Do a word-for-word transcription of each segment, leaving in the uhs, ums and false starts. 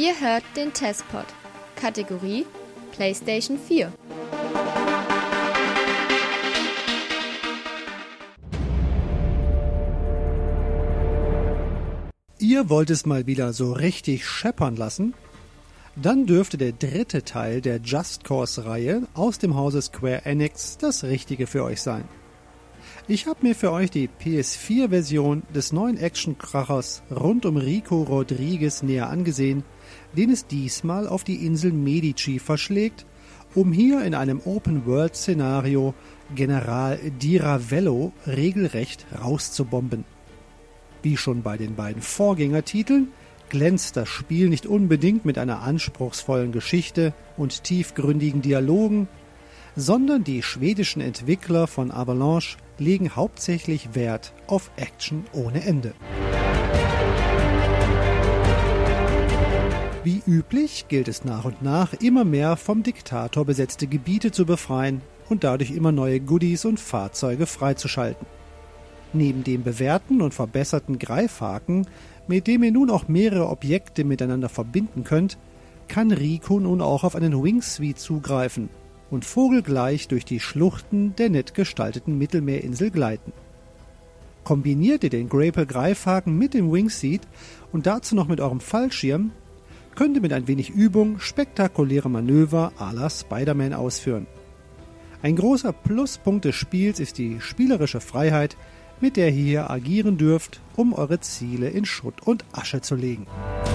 Ihr hört den Testpod, Kategorie PlayStation vier. Ihr wollt es mal wieder so richtig scheppern lassen? Dann dürfte der dritte Teil der Just Cause-Reihe aus dem Hause Square Enix das Richtige für euch sein. Ich habe mir für euch die P S vier Version des neuen Action-Krachers rund um Rico Rodriguez näher angesehen, den es diesmal auf die Insel Medici verschlägt, um hier in einem Open-World-Szenario General Di Ravello regelrecht rauszubomben. Wie schon bei den beiden Vorgängertiteln glänzt das Spiel nicht unbedingt mit einer anspruchsvollen Geschichte und tiefgründigen Dialogen, sondern die schwedischen Entwickler von Avalanche legen hauptsächlich Wert auf Action ohne Ende. Wie üblich gilt es nach und nach, immer mehr vom Diktator besetzte Gebiete zu befreien und dadurch immer neue Goodies und Fahrzeuge freizuschalten. Neben dem bewährten und verbesserten Greifhaken, mit dem ihr nun auch mehrere Objekte miteinander verbinden könnt, kann Rico nun auch auf einen Wingsuit zugreifen und vogelgleich durch die Schluchten der nett gestalteten Mittelmeerinsel gleiten. Kombiniert ihr den Grapple-Greifhaken mit dem Wingsuit und dazu noch mit eurem Fallschirm, könnt ihr mit ein wenig Übung spektakuläre Manöver à la Spider-Man ausführen. Ein großer Pluspunkt des Spiels ist die spielerische Freiheit, mit der ihr hier agieren dürft, um eure Ziele in Schutt und Asche zu legen.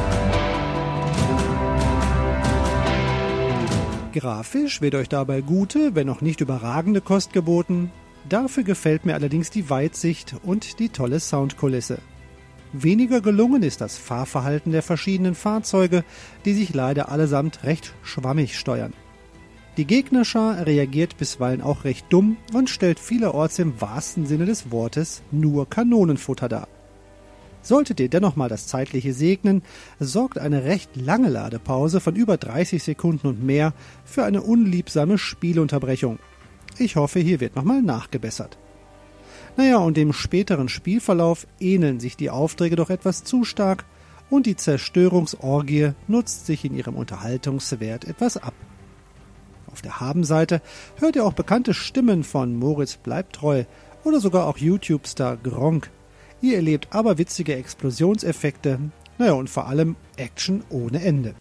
Grafisch wird euch dabei gute, wenn auch nicht überragende Kost geboten. Dafür gefällt mir allerdings die Weitsicht und die tolle Soundkulisse. Weniger gelungen ist das Fahrverhalten der verschiedenen Fahrzeuge, die sich leider allesamt recht schwammig steuern. Die Gegnerschar reagiert bisweilen auch recht dumm und stellt vielerorts im wahrsten Sinne des Wortes nur Kanonenfutter dar. Solltet ihr dennoch mal das Zeitliche segnen, sorgt eine recht lange Ladepause von über dreißig Sekunden und mehr für eine unliebsame Spielunterbrechung. Ich hoffe, hier wird nochmal nachgebessert. Naja, und im späteren Spielverlauf ähneln sich die Aufträge doch etwas zu stark und die Zerstörungsorgie nutzt sich in ihrem Unterhaltungswert etwas ab. Auf der Habenseite hört ihr auch bekannte Stimmen von Moritz Bleibtreu oder sogar auch YouTube-Star Gronkh. Ihr erlebt aberwitzige Explosionseffekte, naja und vor allem Action ohne Ende.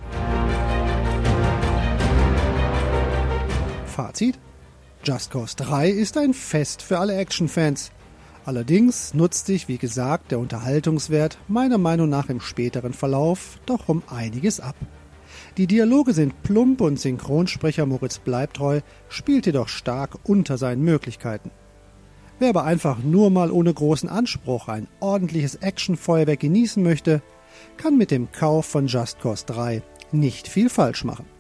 Fazit: Just Cause drei ist ein Fest für alle Action-Fans. Allerdings nutzt sich, wie gesagt, der Unterhaltungswert meiner Meinung nach im späteren Verlauf doch um einiges ab. Die Dialoge sind plump und Synchronsprecher Moritz Bleibtreu spielt jedoch stark unter seinen Möglichkeiten. Wer aber einfach nur mal ohne großen Anspruch ein ordentliches Actionfeuerwerk genießen möchte, kann mit dem Kauf von Just Cause drei nicht viel falsch machen.